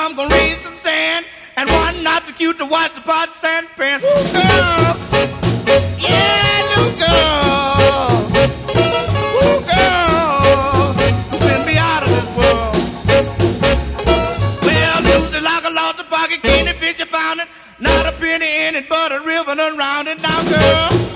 I'm gonna raise some sand, and one not too cute to watch the pot sand pants. Girl, yeah, little girl, ooh, girl, send me out of this world. Well, lose it like a lost pocket, candy fish you found it, not a penny in it, but a river around it. Now, girl.